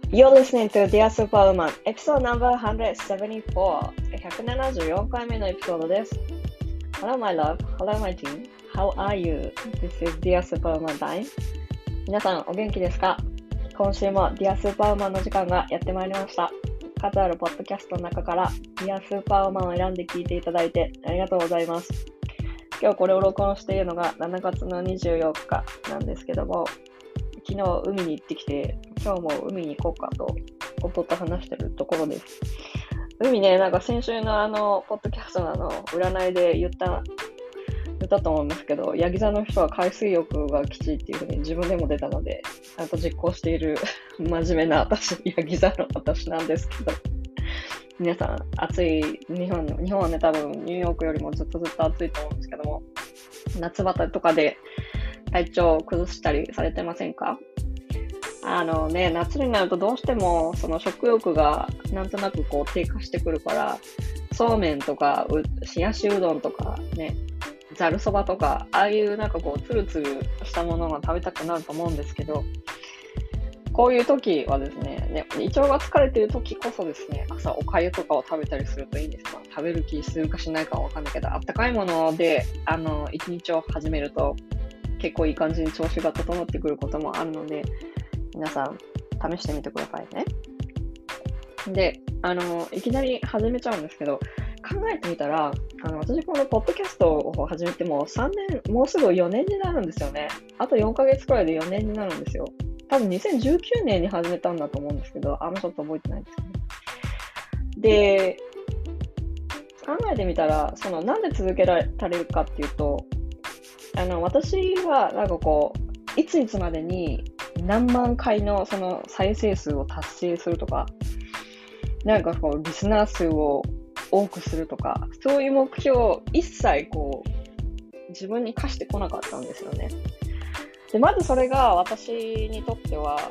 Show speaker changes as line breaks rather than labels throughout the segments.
You're listening to Dear Superwoman episode number 174 174回目のエピソードです。 Hello my love, hello my team, how are you? This is Dear Superwoman time. 皆さんお元気ですか？今週も Dear Superwoman の時間がやってまいりました。数あるポッドキャストの中から Dear Superwoman を選んで聞いていただいてありがとうございます。今日これを録音しているのが7月の24日なんですけども、昨日海に行ってきて、今日も海に行こうかと夫と話してるところです。海ね、なんか先週のポッドキャストの占いで言ったと思うんですけど、ヤギ座の人は海水浴がきちいっていうふうに自分でも出たので、ちゃんと実行している真面目なヤギ座の私なんですけど、皆さん暑い日本はね、多分ニューヨークよりもずっと暑いと思うんですけども、夏バテとかで体調を崩したりされてませんか？夏になるとどうしてもその食欲がなんとなくこう低下してくるから、そうめんとか冷やしうどんとかね、ざるそばとか、ああいうなんかこうツルツルしたものが食べたくなると思うんですけど、こういう時はですね、胃腸が疲れている時こそですね、朝おかゆとかを食べたりするといいんですか？食べる気するかしないかはわかんないけど、あったかいもので一日を始めると結構いい感じに調子が整ってくることもあるので、皆さん試してみてくださいね。で、いきなり始めちゃうんですけど、考えてみたら、私このポッドキャストを始めても3年、もうすぐ4年になるんですよね。あと4ヶ月くらいで4年になるんですよ。多分2019年に始めたんだと思うんですけど、ちょっと覚えてないんですけど。で、考えてみたら、なんで続けられるかっていうと、私はなんかこう、いついつまでに何万回のその再生数を達成するとか、なんかこうリスナー数を多くするとか、そういう目標を一切こう自分に課してこなかったんですよね。で、まずそれが私にとっては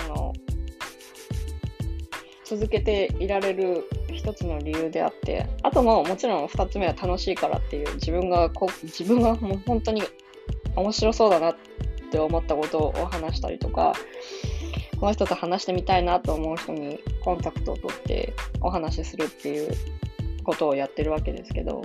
続けていられる一つの理由であって、あともちろん二つ目は楽しいからっていう、自分がもう本当に面白そうだなって思ったことを話したりとか、この人と話してみたいなと思う人にコンタクトを取ってお話しするっていうことをやってるわけですけど、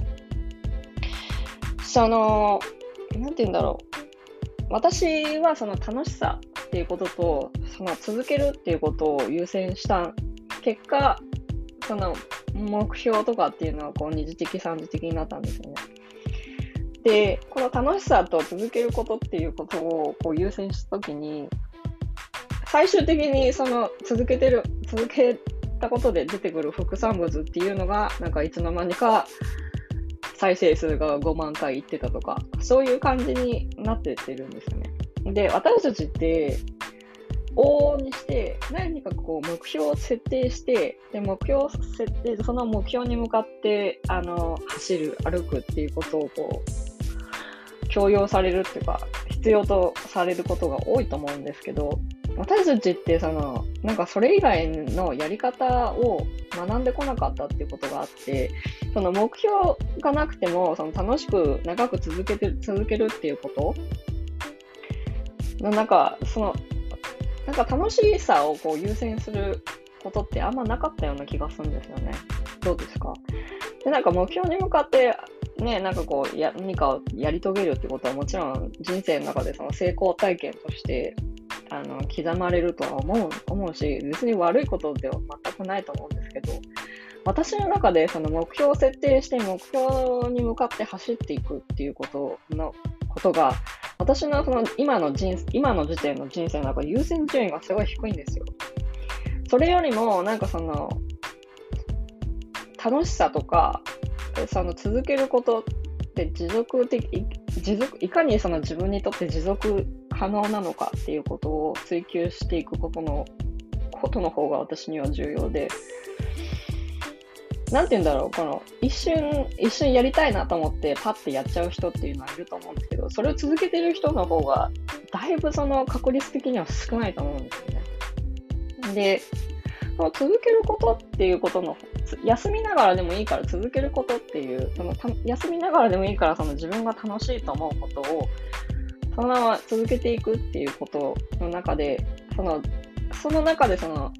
なんて言うんだろう、私はその楽しさっていうこととその続けるっていうことを優先した結果、その目標とかっていうのはこう二次的三次的になったんですよね。で、この楽しさと続けることっていうことをこう優先したときに、最終的にその続けたことで出てくる副産物っていうのが、なんかいつの間にか再生数が5万回いってたとか、そういう感じになってってるんですよね。で、私たちって往々にして何かこう目標を設定して、でその目標に向かって走る、歩くっていうことをこう強要されるっていうか、必要とされることが多いと思うんですけど、私たちってなんかそれ以外のやり方を学んでこなかったっていうことがあって、その目標がなくても楽しく長く続けるっていうことなんか楽しさをこう優先することってあんまなかったような気がするんですよね。どうですか？で、なんか目標に向かってね、なんかこう何かをやり遂げるってことはもちろん人生の中でその成功体験として刻まれるとは思うし、別に悪いことでは全くないと思うんですけど、私の中でその目標を設定して目標に向かって走っていくっていうことが、私の今の時点の人生の中で優先順位がすごい低いんですよ。それよりもなんか楽しさとか続けることっていかに自分にとって持続可能なのかっていうことを追求していくことの方が私には重要で、なんて言うんだろう、この一瞬やりたいなと思ってパッてやっちゃう人っていうのはいると思うんですけど、それを続けてる人の方がだいぶ確率的には少ないと思うんですよね。で、続けることっていうことの休みながらでもいいから続けることっていう休みながらでもいいから自分が楽しいと思うことをそのまま続けていくっていうことの中でその中で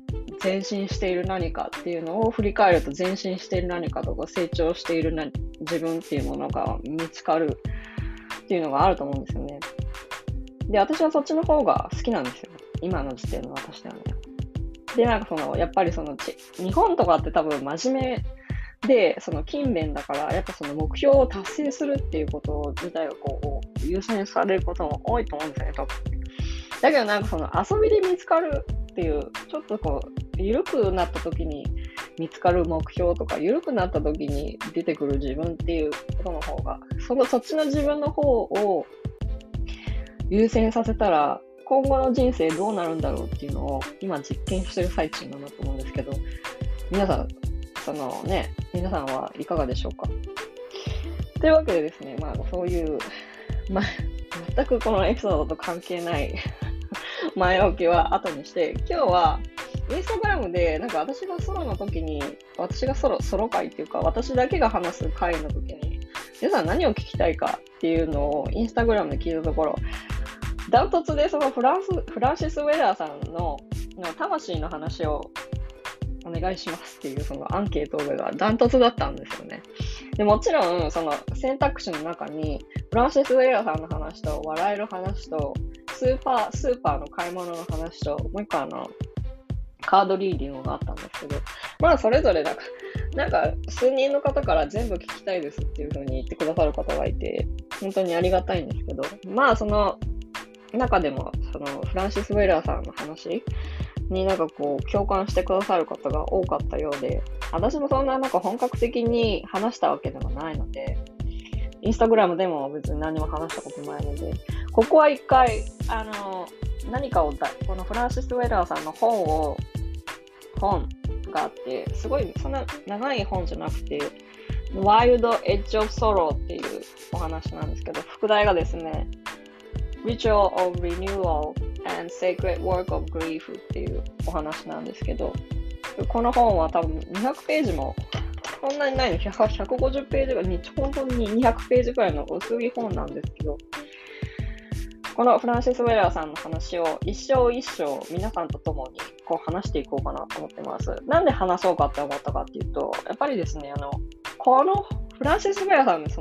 前進している何かっていうのを振り返ると、前進している何かとか成長している自分っていうものが見つかるっていうのがあると思うんですよね。で、私はそっちの方が好きなんですよ。今の時点の私ではね。で、なんかやっぱり日本とかって多分真面目で、勤勉だから、やっぱ目標を達成するっていうこと自体が優先されることも多いと思うんですよね、多分。だけどなんか遊びで見つかるっていう、ちょっと緩くなった時に見つかる目標とか、緩くなった時に出てくる自分っていうことの方が、そっちの自分の方を優先させたら、今後の人生どうなるんだろうっていうのを今実験してる最中だなと思うんですけど、皆さん、皆さんはいかがでしょうか。というわけでですね、そういう、全くこのエピソードと関係ない前置きは後にして、今日はインスタグラムで、なんか私がソロの時に、私がソロ会っていうか、私だけが話す会の時に、皆さん何を聞きたいかっていうのをインスタグラムで聞いたところ、ダントツでフランシス・ウェラーさんの魂の話をお願いしますっていうアンケートがダントツだったんですよね。でもちろん選択肢の中にフランシス・ウェラーさんの話と笑える話とスーパーの買い物の話ともう一個カードリーディングがあったんですけど、それぞれなんか数人の方から全部聞きたいですっていう風に言ってくださる方がいて、本当にありがたいんですけど、その中でもフランシス・ウェラーさんの話になんか共感してくださる方が多かったようで、私もそんな本格的に話したわけではないので、インスタグラムでも別に何も話したことないので、ここは一回何かをこのフランシス・ウェラーさんの本があって、すごいそんな長い本じゃなくて、Wild Edge of Sorrow っていうお話なんですけど、副題がですね、Ritual of Renewal and Sacred Work of Grief っていうお話なんですけど、この本は多分200ページもそんなにないの、150ページぐらい、本当に200ページくらいの薄い本なんですけど、このフランシス・ウェラーさんの話を一生一生皆さんと共に話していこうかなと思ってます。なんで話そうかって思ったかっていうと、やっぱりですね、このフランシス・ウェラーさんの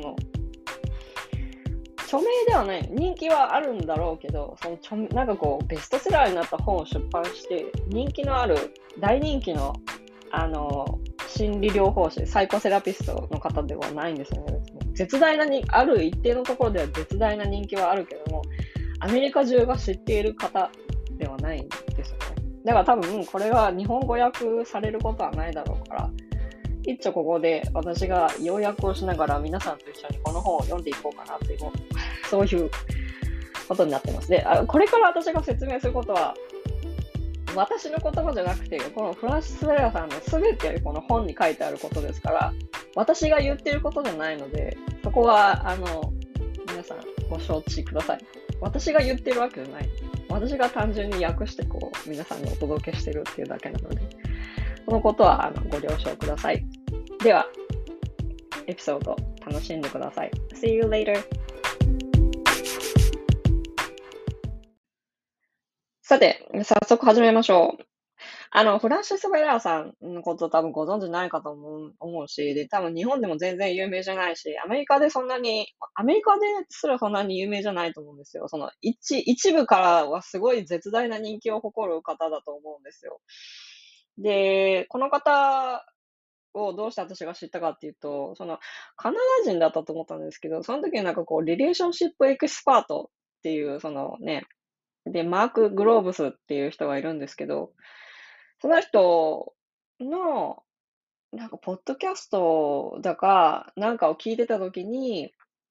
著名ではない、人気はあるんだろうけど、なんかベストセラーになった本を出版して、人気のある、大人気の、心理療法士、サイコセラピストの方ではないんですよね。絶大なある一定のところでは絶大な人気はあるけども、アメリカ中が知っている方ではないんですよね。だから多分、これは日本語訳されることはないだろうから、一応ここで私が要約をしながら皆さんと一緒にこの本を読んでいこうかなという、そういうことになってます。で、これから私が説明することは、私の言葉じゃなくて、このフランシス・ウェラーさんの全てこの本に書いてあることですから、私が言っていることじゃないので、そこは、皆さんご承知ください。私が言ってるわけじゃない。私が単純に訳して皆さんにお届けしてるっていうだけなので、このことはご了承ください。では、エピソード楽しんでください。See you later! さて、早速始めましょう。フランシス・ウェラーさんのこと多分ご存知ないかと思うし、で、多分日本でも全然有名じゃないし、アメリカですらそんなに有名じゃないと思うんですよ。一部からはすごい絶大な人気を誇る方だと思うんですよ。で、この方をどうして私が知ったかっていうと、カナダ人だったと思ったんですけど、その時になんかリレーションシップエキスパートっていう、で、マーク・グローブスっていう人がいるんですけど、その人の、なんか、ポッドキャストだか、なんかを聞いてたときに、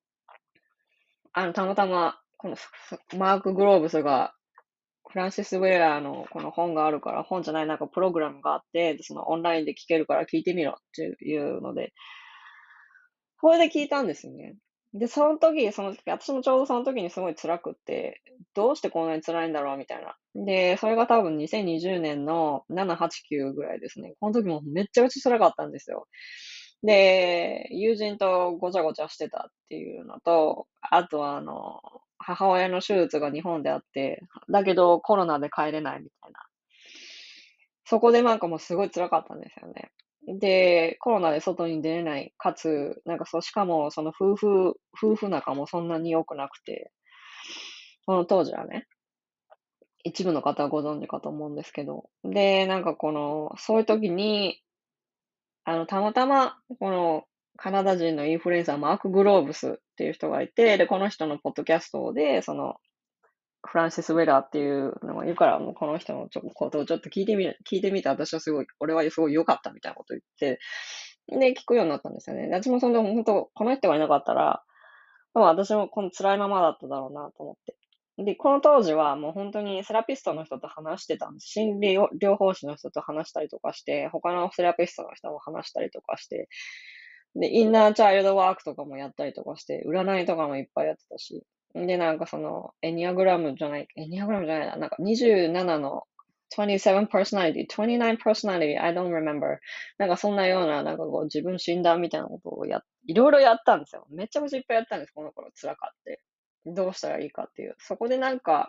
たまたま、このマーク・グローブスが、フランシス・ウェラーのこの本があるから、本じゃないなんかプログラムがあって、オンラインで聞けるから聞いてみろっていうので、それで聞いたんですよね。で、その時、私もちょうどその時にすごい辛くって、どうしてこんなに辛いんだろうみたいな。で、それが多分2020年の7、8、9ぐらいですね。この時もめっちゃ辛かったんですよ。で、友人とごちゃごちゃしてたっていうのと、あとは母親の手術が日本であって、だけどコロナで帰れないみたいな。 そこでなんかもうすごい辛かったんですよね。で、コロナで外に出れない、かつ、なんかそう、しかもその夫婦仲もそんなに良くなくて、その当時はね、一部の方はご存知かと思うんですけど、で、なんかそういう時に、たまたま、カナダ人のインフルエンサー、マーク・グローブスっていう人がいて、で、この人のポッドキャストで、フランシス・ウェラーっていうのが言うから、もうこの人のことをちょっと聞いてみて、私はすごい、俺はすごい良かったみたいなこと言って、で、聞くようになったんですよね。私もそんな、本当この人がいなかったら、私もこの辛いままだっただろうなと思って。で、この当時はもう本当にセラピストの人と話してたんです。心理療法士の人と話したりとかして、他のセラピストの人も話したりとかして、で、インナーチャイルドワークとかもやったりとかして、占いとかもいっぱいやってたし、で、なんかエニアグラムじゃないな、なんか27の27 personality, 29 personality, I don't remember. なんかそんなような、なんかこう自分診断みたいなことをいろいろやったんですよ。めちゃめちゃいっぱいやったんです、この頃辛かって。どうしたらいいかっていう。そこでなんか、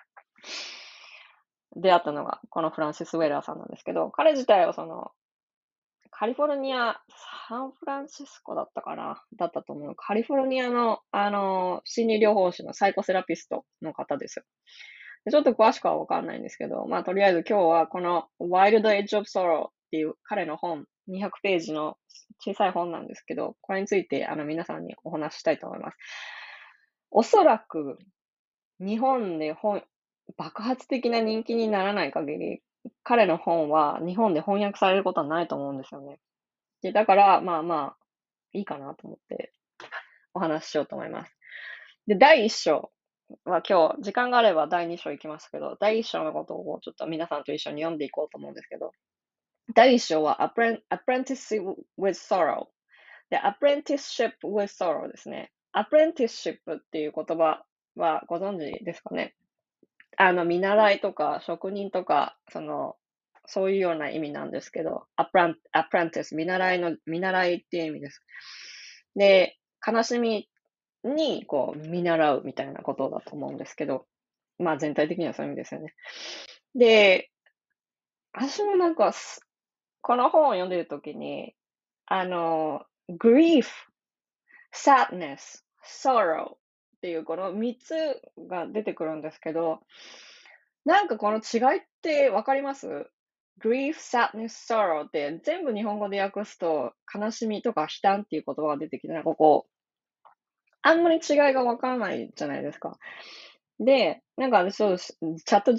出会ったのが、このフランシス・ウェラーさんなんですけど、彼自体はカリフォルニア、サンフランシスコだったかなだったと思う。カリフォルニアの、心理療法士のサイコセラピストの方ですよ。でちょっと詳しくはわかんないんですけど、まあ、とりあえず今日はこの Wild Edge of Sorrow っていう彼の本、200ページの小さい本なんですけど、これについて皆さんにお話ししたいと思います。おそらく日本で爆発的な人気にならない限り、彼の本は日本で翻訳されることはないと思うんですよね。で、だから、まあまあ、いいかなと思ってお話ししようと思います。で、第一章は今日、時間があれば第二章行きますけど、第一章のことをちょっと皆さんと一緒に読んでいこうと思うんですけど、第一章はApprenticeship with Sorrow。で、Apprenticeship with Sorrow ですね。Apprenticeship っていう言葉はご存知ですかね。見習いとか職人とか、そういうような意味なんですけど、apprentice、見習いっていう意味です。で、悲しみに、見習うみたいなことだと思うんですけど、まあ全体的にはそういう意味ですよね。で、私もなんか、この本を読んでるときに、grief, sadness, sorrow っていうこの3つが出てくるんですけど、なんかこの違いってわかります？ ?grief, sadness, sorrow って全部日本語で訳すと悲しみとか悲嘆っていう言葉が出てきて、なんかあんまり違いがわからないじゃないですか。で、なんかそうです。チャット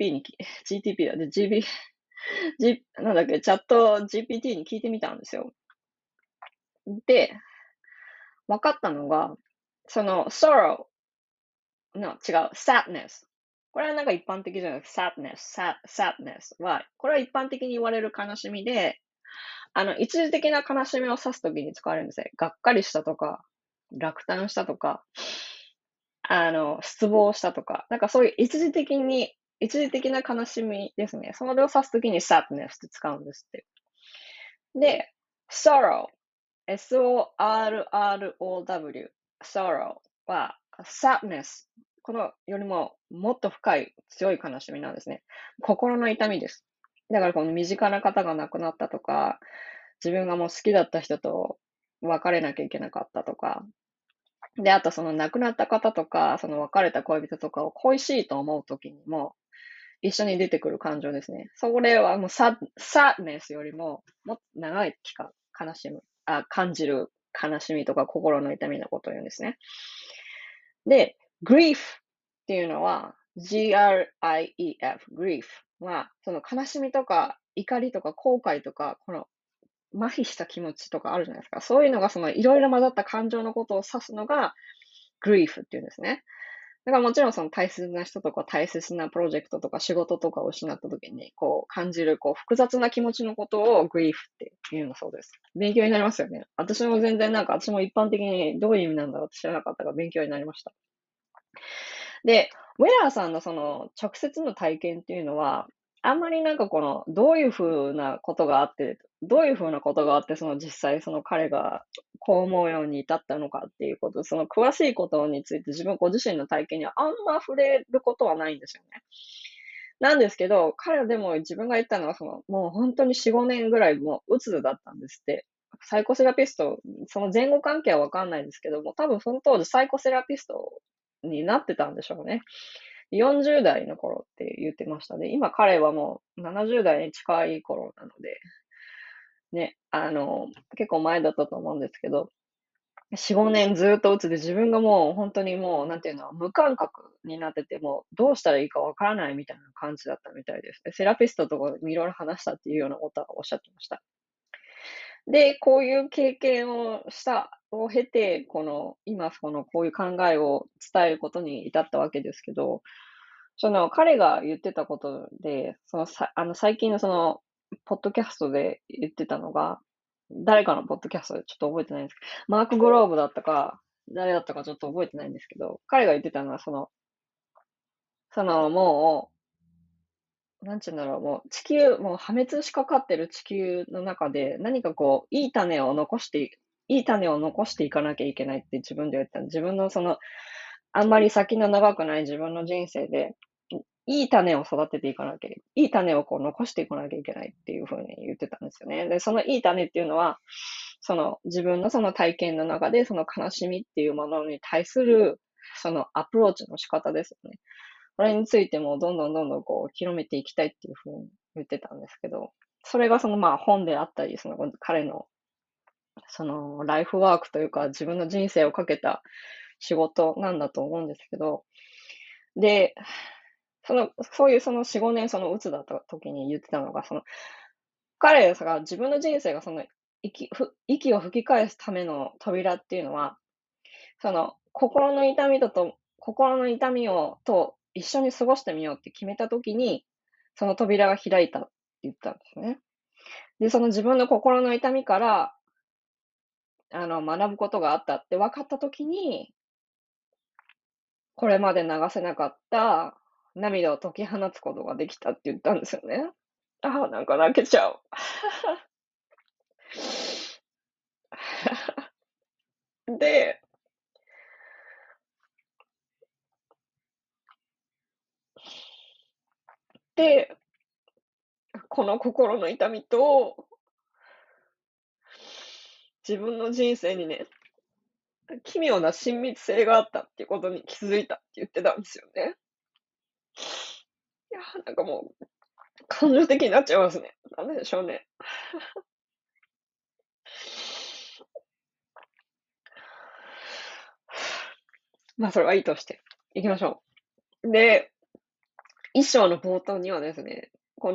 GTP だ、で、なんだっけ、チャット GPT に聞いてみたんですよ。で、分かったのが、sorrow の違う、sadness。これはなんか一般的じゃないですか。sadness は、これは一般的に言われる悲しみで、一時的な悲しみを指すときに使われるんですね。がっかりしたとか、落胆したとか、失望したとか、なんかそういう一時的な悲しみですね。それを指すときに sadness って使うんですって。で、sorrow, S-O-R-R-O-W, sorrow は sadness このよりももっと深い強い悲しみなんですね。心の痛みです。だからこの身近な方が亡くなったとか、自分がもう好きだった人と別れなきゃいけなかったとか、で、あとその亡くなった方とか、その別れた恋人とかを恋しいと思うときにも、一緒に出てくる感情ですね。それはもうsadness よりも、もっと長い期間、感じる悲しみとか心の痛みのことを言うんですね。で、grief っていうのは、G-R-I-E-F、grief は、その悲しみとか怒りとか後悔とか、この麻痺した気持ちとかあるじゃないですか。そういうのがそのいろいろ混ざった感情のことを指すのが grief っていうんですね。だからもちろんその大切な人とか大切なプロジェクトとか仕事とかを失った時に感じる複雑な気持ちのことを grief って言うのそうです。勉強になりますよね。私も全然私も一般的にどういう意味なんだろうって知らなかったから勉強になりました。で、ウェラーさんのその直接の体験っていうのは、あんまりなんかどういうふうなことがあって、どういうふうなことがあって、実際その彼がこう思うように至ったのかっていうこと、その詳しいことについてご自身の体験にはあんま触れることはないんですよね。 なんですけど、彼はでも自分が言ったのは、もう本当に4、5年ぐらいもう鬱だったんですって。サイコセラピスト、その前後関係はわかんないですけども、多分その当時サイコセラピストになってたんでしょうね。40代の頃って言ってましたね。今彼はもう70代に近い頃なので、ね、結構前だったと思うんですけど、4、5年ずっと鬱で自分がもう本当にもう、なんていうの、無感覚になってて、もうどうしたらいいかわからないみたいな感じだったみたいです。で、セラピストとかにいろいろ話したっていうようなことはおっしゃってました。で、こういう経験を経て、今こういう考えを伝えることに至ったわけですけど、彼が言ってたことで、最近のポッドキャストで言ってたのが、誰かのポッドキャストでちょっと覚えてないんですけど、マーク・グローブだったか、誰だったかちょっと覚えてないんですけど、彼が言ってたのは、もう、なんちゅうんだろう、もう破滅しかかってる地球の中で、何かいい種を残していかなきゃいけないって自分で言ったの。自分のあんまり先の長くない自分の人生で、いい種を育てていかなきゃいい種を残していかなきゃいけないっていう風に言ってたんですよね。で、そのいい種っていうのは、自分のその体験の中で、その悲しみっていうものに対する、そのアプローチの仕方ですよね。これについてもどんどんどんどん広めていきたいっていう風に言ってたんですけど、それが本であったり、彼のライフワークというか、自分の人生をかけた仕事なんだと思うんですけど、で、そういう4、5年鬱だった時に言ってたのが、彼が自分の人生が息を吹き返すための扉っていうのは、心の痛みと一緒に過ごしてみようって決めた時に、その扉が開いたって言ったんですね。で、その自分の心の痛みから、学ぶことがあったって分かった時に、これまで流せなかった涙を解き放つことができたって言ったんですよね。ああ、なんか泣けちゃう。で、で、この心の痛みと、自分の人生にね、奇妙な親密性があったっていうことに気づいたって言ってたんですよね。いや、なんかもう、感情的になっちゃいますね。なんででしょうね。まあ、それはいいとして、行きましょう。で、一章の冒頭にはですね、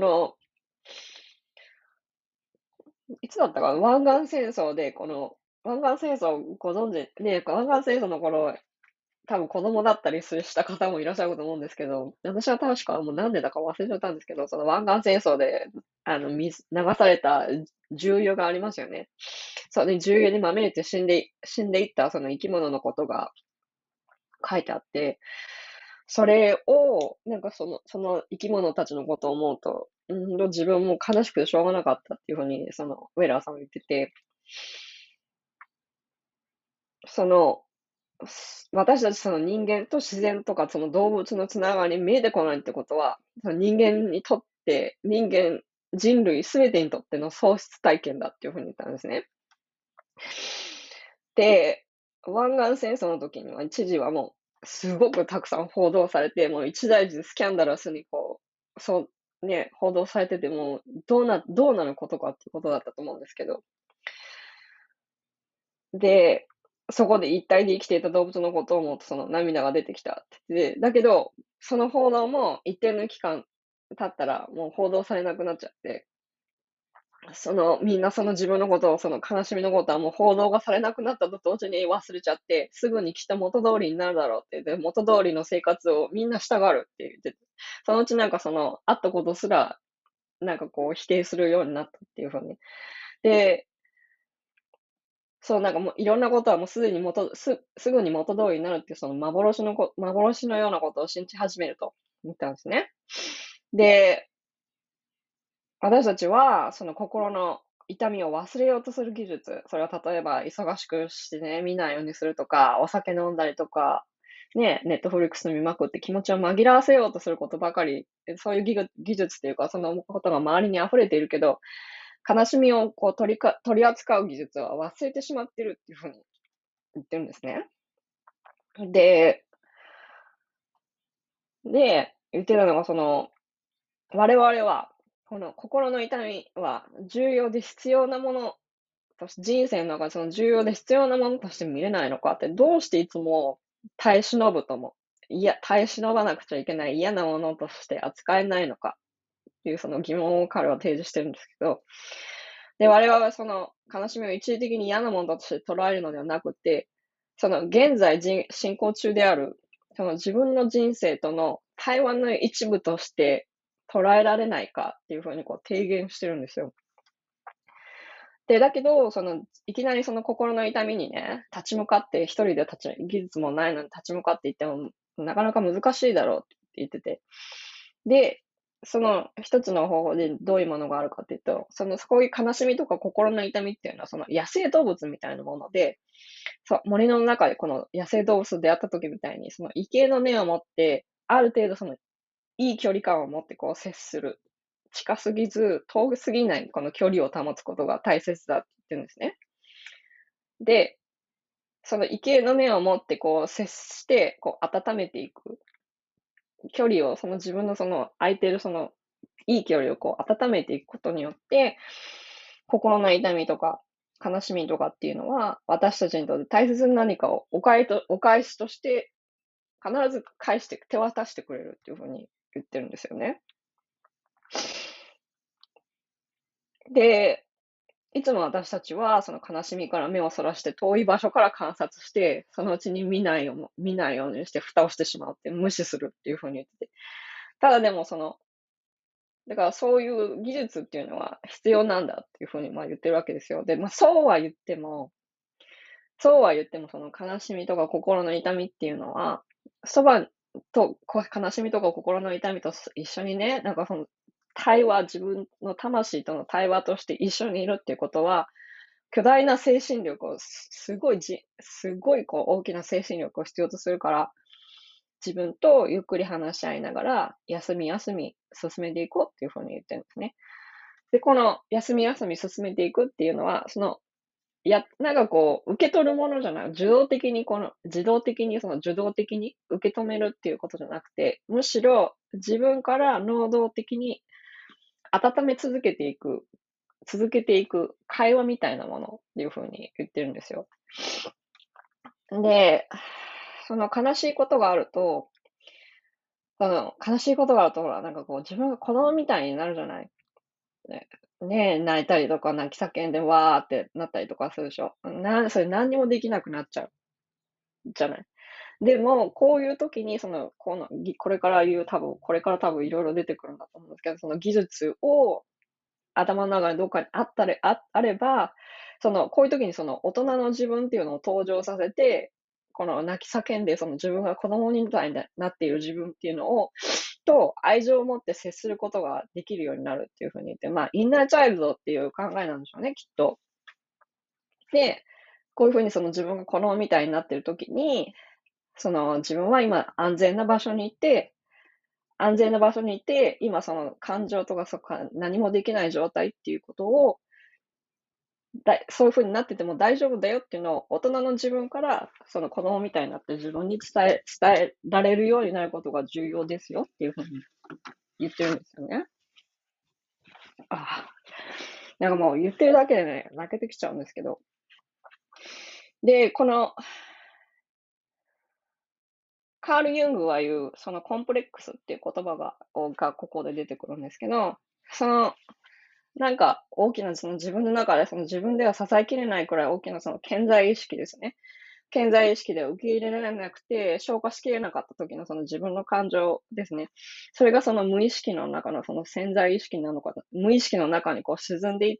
いつだったか、湾岸戦争で、湾岸戦争ご存知ね、湾岸戦争の頃、多分子供だったりした方もいらっしゃると思うんですけど、私は確かもうなんでだか忘れちゃったんですけど、その湾岸戦争で、流された重油がありますよね。それに重油にまみれて死んでいったその生き物のことが書いてあって、それを、なんかその生き物たちのことを思うと、自分も悲しくてしょうがなかったっていうふうに、ウェラーさんは言ってて、その、私たちその人間と自然とかその動物のつながりに見えてこないってことは、その人間にとって、人類すべてにとっての喪失体験だっていうふうに言ったんですね。で、湾岸戦争の時には一時はもう、すごくたくさん報道されて、もう一大事スキャンダラスに報道されてて、もうどうなることかっていうことだったと思うんですけど。で、そこで一体で生きていた動物のことを思うと、その涙が出てきたって言ってて、だけど、その報道も一定の期間経ったら、もう報道されなくなっちゃって、みんなその自分のことを、その悲しみのことはもう報道がされなくなったと同時に忘れちゃって、すぐにきっと元通りになるだろうって言って、元通りの生活をみんなしたがるって言ってて、そのうちなんかあったことすら、なんか否定するようになったっていう風に。で、なんかもういろんなことはもうすぐに元通りになるっていうその幻のようなことを信じ始めると言ったんですね。で、私たちはその心の痛みを忘れようとする技術、それは例えば忙しくしてね、見ないようにするとか、お酒飲んだりとか、 ね、ネットフリックス見まくって気持ちを紛らわせようとすることばかり、そういう技術っていうか、そのことが周りに溢れているけど、悲しみをこう取り扱う技術は忘れてしまってるっていうふうに言ってるんですね。で、言ってたのが、我々は、この心の痛みは重要で必要なものとして、人生の中でその重要で必要なものとして見れないのかって、どうしていつも耐え忍ぶとも、耐え忍ばなくちゃいけない嫌なものとして扱えないのかっていうその疑問を彼は提示してるんですけど、で、我々はその悲しみを一時的に嫌なものだとして捉えるのではなくて、その現在進行中である、その自分の人生との対話の一部として捉えられないかっていうふうにこう提言してるんですよ。で、だけど、いきなりその心の痛みにね、立ち向かって一人で技術もないのに立ち向かっていっても、なかなか難しいだろうって言ってて。で、その一つの方法でどういうものがあるかっていうと、そういう悲しみとか心の痛みっていうのは、その野生動物みたいなもので、そう、森の中でこの野生動物と出会った時みたいに、その畏敬の念を持って、ある程度いい距離感を持ってこう接する。近すぎず、遠すぎないこの距離を保つことが大切だって言ってるんですね。で、その畏敬の念を持ってこう接して、こう温めていく。距離を自分の空いてるいい距離をこう温めていくことによって、心の痛みとか悲しみとかっていうのは、私たちにとって大切な何かをお返しとして必ず手渡してくれるっていうふうに言ってるんですよね。で、いつも私たちはその悲しみから目をそらして遠い場所から観察して、そのうちに見ないようにして蓋をしてしまって無視するっていうふうに言ってて。ただでもだからそういう技術っていうのは必要なんだっていうふうに言ってるわけですよ。で、そうは言ってもその悲しみとか心の痛みっていうのは、そばと悲しみとか心の痛みと一緒にね、なんか自分の魂との対話として一緒にいるっていうことは、巨大な精神力を、すごいこう大きな精神力を必要とするから、自分とゆっくり話し合いながら、休み休み進めていこうっていうふうに言ってるんですね。で、この休み休み進めていくっていうのは、なんかこう、受け取るものじゃない、自動的に受動的に受け止めるっていうことじゃなくて、むしろ自分から能動的に温め続けていく会話みたいなものっていう風に言ってるんですよ。で、その悲しいことがあると、ほら、なんかこう自分が子供みたいになるじゃない。ね、泣いたりとか泣き叫んでわーってなったりとかするでしょ。それ何にもできなくなっちゃうじゃない。でも、こういう時に、これから多分いろいろ出てくるんだと思うんですけど、その技術を頭の中にどっかにあれば、こういう時に大人の自分っていうのを登場させて、この泣き叫んで、自分が子供みたいになっている自分っていうのと愛情を持って接することができるようになるっていう風に言って、インナーチャイルドっていう考えなんでしょうね、きっと。で、こういう風に自分が子供みたいになっている時に、自分は今安全な場所にいて、今感情とか何もできない状態っていうことを、そういう風になってても大丈夫だよっていうのを大人の自分から、子供みたいになって自分に伝えられるようになることが重要ですよっていう風に言ってるんですよね。ああ。なんかもう言ってるだけでね、泣けてきちゃうんですけど。で、カール・ユングは言う、そのコンプレックスっていう言葉がここで出てくるんですけど、なんか大きな自分の中で自分では支えきれないくらい大きな潜在意識ですね。潜在意識で受け入れられなくて、消化しきれなかった時の自分の感情ですね。それが無意識の中の潜在意識なのか、無意識の中にこう沈んでいって、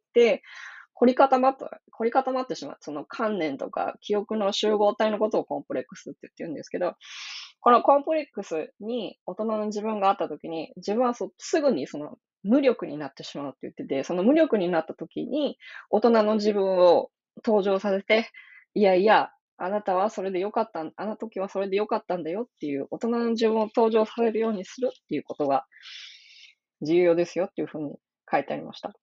凝り固まってしまう。その観念とか記憶の集合体のことをコンプレックスって言ってるんですけど、このコンプレックスに大人の自分があった時に、自分はすぐに無力になってしまうって言ってて、その無力になった時に、大人の自分を登場させて、いやいや、 あなたはそれでよかったあの時はそれでよかったんだよっていう大人の自分を登場させるようにするっていうことが重要ですよっていうふうに書いてありました。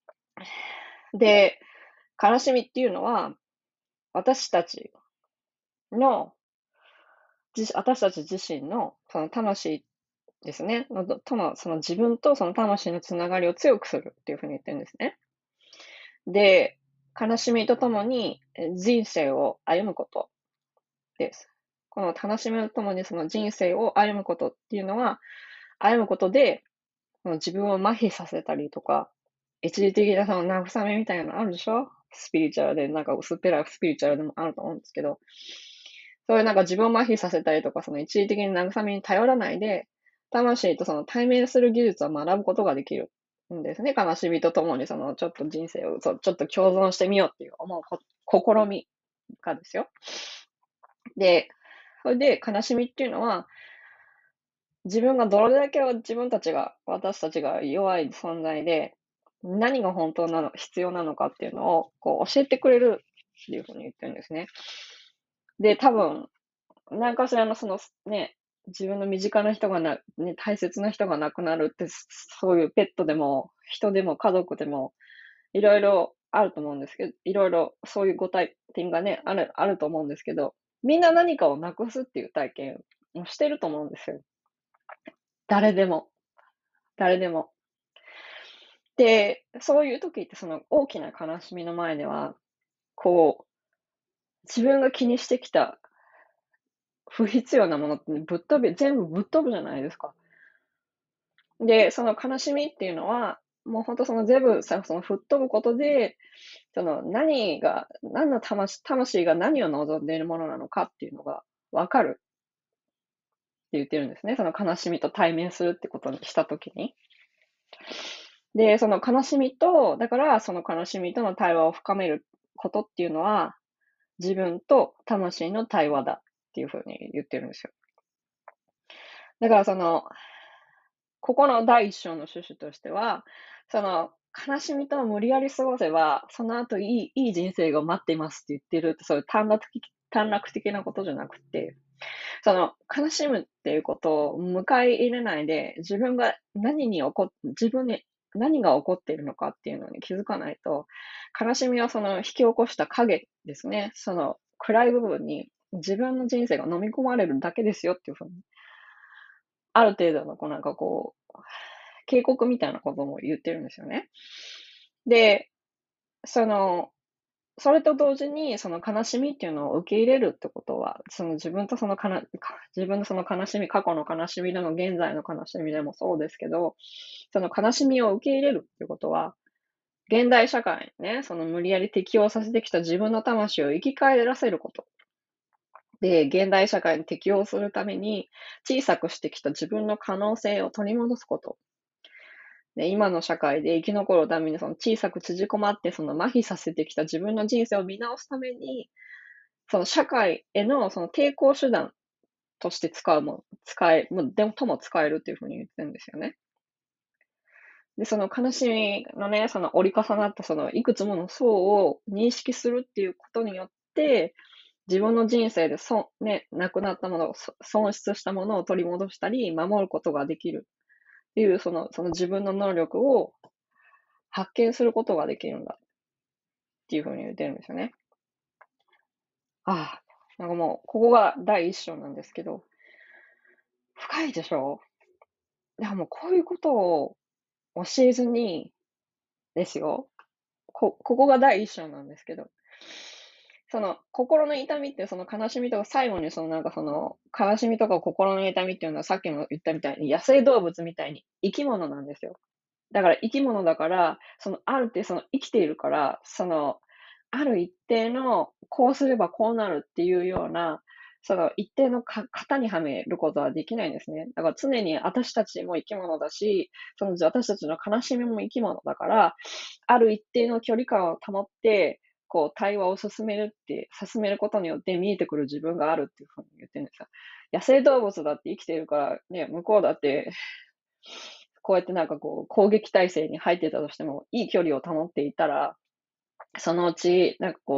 で、悲しみっていうのは、私たちの、私たち自身のその魂ですね、との、その自分とその魂のつながりを強くするっていうふうに言ってるんですね。で、悲しみとともに人生を歩むことです。この悲しみとともにその人生を歩むことっていうのは、歩むことで、自分を麻痺させたりとか、一時的なその慰めみたいなのあるでしょ？スピリチュアルで、なんか薄っぺらいスピリチュアルでもあると思うんですけど、そういうなんか自分を麻痺させたりとか、その一時的に慰めに頼らないで、魂とその対面する技術を学ぶことができるんですね。悲しみとともにそのちょっと人生をちょっと共存してみようっていう思う試みがですよ。で、それで悲しみっていうのは、自分がどれだけ私たちが弱い存在で、何が本当なの、必要なのかっていうのを、こう教えてくれるっていうふうに言ってるんですね。で、多分、何かしらのそのね、自分の身近な人がね、大切な人が亡くなるって、そういうペットでも、人でも家族でも、いろいろあると思うんですけど、いろいろそういうご体験がね、あると思うんですけど、みんな何かをなくすっていう体験をしてると思うんですよ。誰でも。誰でも。で、そういう時ってその大きな悲しみの前では、こう、自分が気にしてきた不必要なものって全部ぶっ飛ぶじゃないですか。で、その悲しみっていうのは、もうほんとその全部その吹っ飛ぶことで、その何の魂が何を望んでいるものなのかっていうのが分かるって言ってるんですね。その悲しみと対面するってことにした時に。で、その悲しみと、だからその悲しみとの対話を深めることっていうのは、自分と魂の対話だっていう風に言ってるんですよ。だからここの第一章の趣旨としては、その悲しみと無理やり過ごせば、その後いい人生が待っていますって言ってるって、そういう短絡的なことじゃなくて、その悲しむっていうことを迎え入れないで、自分に何が起こっているのかっていうのに気づかないと、悲しみはその引き起こした影ですね。その暗い部分に自分の人生が飲み込まれるだけですよっていうふうに、ある程度の警告みたいなことも言ってるんですよね。で、その、それと同時に、その悲しみっていうのを受け入れるってことは、その自分のその悲しみ、過去の悲しみでも現在の悲しみでもそうですけど、その悲しみを受け入れるっていうことは、現代社会にね、その無理やり適応させてきた自分の魂を生き返らせること。で、現代社会に適応するために、小さくしてきた自分の可能性を取り戻すこと。で、今の社会で生き残るために、その小さく縮こまって、その麻痺させてきた自分の人生を見直すために、その社会へのその抵抗手段としてでもとも使えるっていうふうに言ってるんですよね。で、その悲しみのね、その折り重なったそのいくつもの層を認識するっていうことによって、自分の人生でなくなったもの損失したものを取り戻したり、守ることができるっていう、その自分の能力を発見することができるんだっていうふうに言ってるんですよね。ああ、なんかもう、ここが第一章なんですけど、深いでしょ？いや、もうこういうことを教えずにですよ、ここが第一章なんですけど、その心の痛みってその悲しみとか最後に悲しみとか心の痛みっていうのはさっきも言ったみたいに野生動物みたいに生き物なんですよ。だから生き物だから、生きているから、ある一定のこうすればこうなるっていうような、その一定の型にはめることはできないんですね。だから常に私たちも生き物だし、私たちの悲しみも生き物だから、ある一定の距離感を保って、対話を進めることによって見えてくる自分があるっていうふうに言ってるんですよ。野生動物だって生きているからね、向こうだってこうやって攻撃態勢に入ってたとしても、いい距離を保っていたら、そのうち、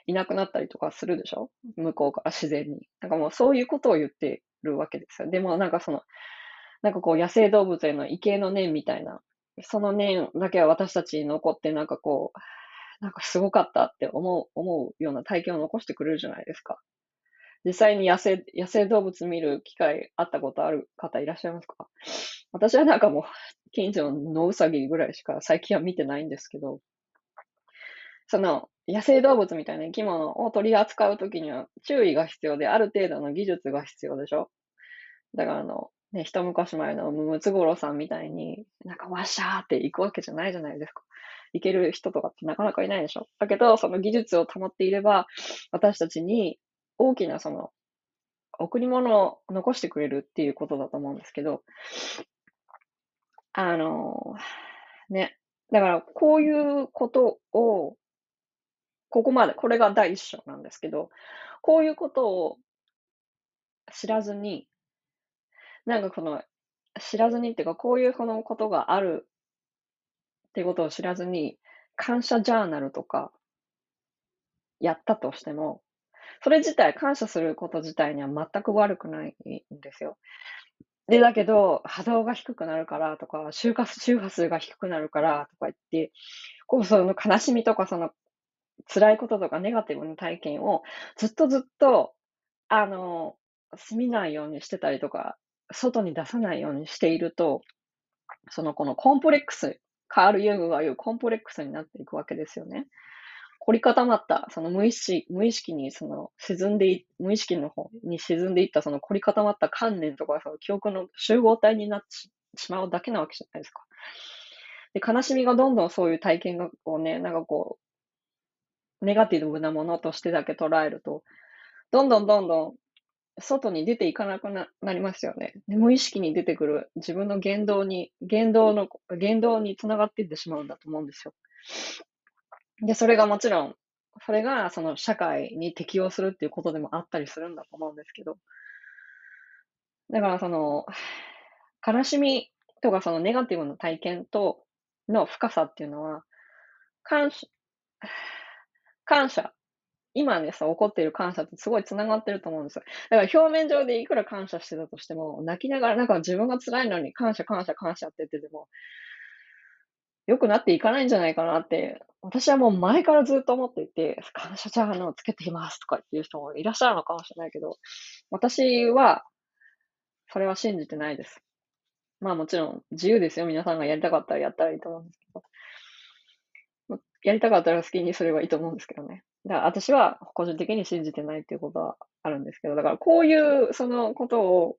いなくなったりとかするでしょ、向こうから自然に。なんかもうそういうことを言ってるわけですよ。でもなんかなんかこう野生動物への畏敬の念みたいな、その念だけは私たちに残って、なんかこう、なんかすごかったって思うような体験を残してくれるじゃないですか。実際に野生動物見る機会あったことある方いらっしゃいますか？私はなんかもう、近所の野ウサギぐらいしか最近は見てないんですけど、その野生動物みたいな生き物を取り扱うときには注意が必要で、ある程度の技術が必要でしょ。だからね、一昔前のムツゴロウさんみたいに、なんかワッシャーって行くわけじゃないじゃないですか。行ける人とかってなかなかいないでしょ。だけど、その技術を保っていれば、私たちに大きな贈り物を残してくれるっていうことだと思うんですけど、あの、ね。だからこういうことを、ここまで、これが第一章なんですけど、こういうことを知らずに、なんか知らずにっていうか、こういうこのことがあるってことを知らずに、感謝ジャーナルとかやったとしても、それ自体、感謝すること自体には全く悪くないんですよ。で、だけど、波動が低くなるからとか、周波数が低くなるからとか言って、こうその悲しみとか辛いこととかネガティブな体験をずっとずっと、あの、見ないようにしてたりとか、外に出さないようにしていると、このコンプレックス、カール・ユングが言うコンプレックスになっていくわけですよね。凝り固まった、無意識に無意識の方に沈んでいったその凝り固まった観念とか、その記憶の集合体になってしまうだけなわけじゃないですか。で、悲しみがどんどんそういう体験をね、なんかこう、ネガティブなものとしてだけ捉えると、どんどん外に出ていかなくなりますよね。で無意識に出てくる自分の言動につながっていってしまうんだと思うんですよ。で、それがもちろん、それがその社会に適応するっていうことでもあったりするんだと思うんですけど、だから悲しみとかそのネガティブな体験の深さっていうのは、感謝、感謝、今ね、起こっている感謝ってすごい繋がってると思うんですよ。だから表面上でいくら感謝してたとしても、泣きながらなんか自分が辛いのに感謝感謝感謝って言ってても、良くなっていかないんじゃないかなって、私はもう前からずっと思っていて、感謝チャーハンをつけていますとかっていう人もいらっしゃるのかもしれないけど、私はそれは信じてないです。まあもちろん自由ですよ。皆さんがやりたかったらやったらいいと思うんですけど。やりたかったら好きにすればいいと思うんですけどね。だから私は個人的に信じてないっていうことはあるんですけど、だからこういうそのことを、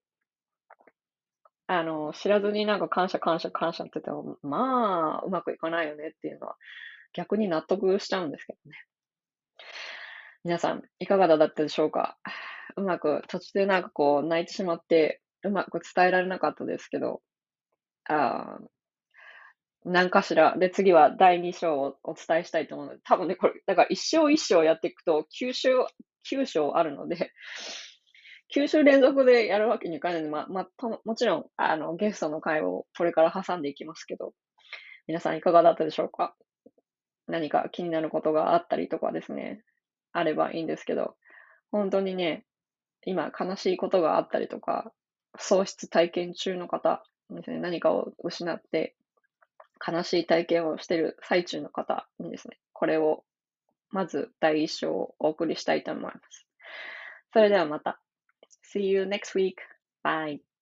知らずになんか感謝感謝感謝って言っても、まあ、うまくいかないよねっていうのは逆に納得しちゃうんですけどね。皆さん、いかがだったでしょうか？うまく、途中でなんかこう泣いてしまって、うまく伝えられなかったですけど、あー何かしら、で、次は第2章をお伝えしたいと思うので、多分ね、これ、だから一章一章やっていくと9章あるので、9週連続でやるわけにいかないので、もちろん、ゲストの会をこれから挟んでいきますけど、皆さんいかがだったでしょうか？何か気になることがあったりとかですね、あればいいんですけど、本当にね、今悲しいことがあったりとか、喪失体験中の方ですね、何かを失って悲しい体験をしている最中の方にですね、これをまず第一章をお送りしたいと思います。それではまた。See you next week. Bye.